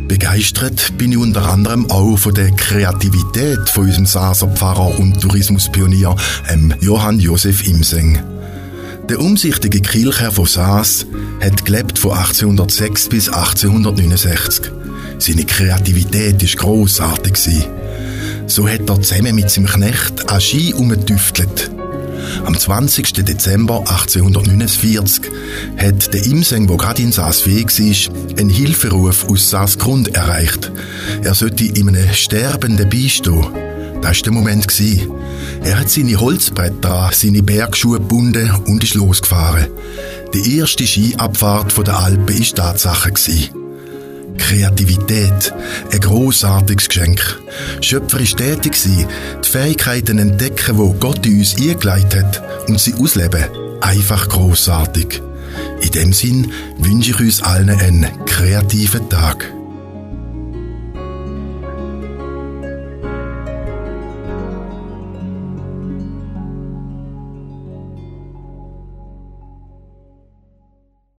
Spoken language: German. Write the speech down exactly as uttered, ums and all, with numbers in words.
Begeistert bin ich unter anderem auch von der Kreativität von unserem Saaser Pfarrer und Tourismuspionier ähm, Johann Josef Imseng. Der umsichtige Kirchherr von Saas hat gelebt von achtzehnhundertsechs bis achtzehnhundertneunundsechzig. Seine Kreativität war grossartig. So hat er zusammen mit seinem Knecht an Ski umgetüftelt. Am zwanzigsten Dezember achtzehnhundertneunundvierzig hat der Imseng, der gerade in Saas-Fee war, einen Hilferuf aus Saas-Grund erreicht. Er sollte ihm einem Sterbenden beistehen. Das war der Moment. Er hat seine Holzbretter, seine Bergschuhe gebunden und ist losgefahren. Die erste Skiabfahrt der Alpen war Tatsache. Kreativität, ein grossartiges Geschenk. Schöpferisch tätig sein, die Fähigkeiten entdecken, die Gott in uns eingelegt hat und sie ausleben, einfach grossartig. In dem Sinn wünsche ich uns allen einen kreativen Tag.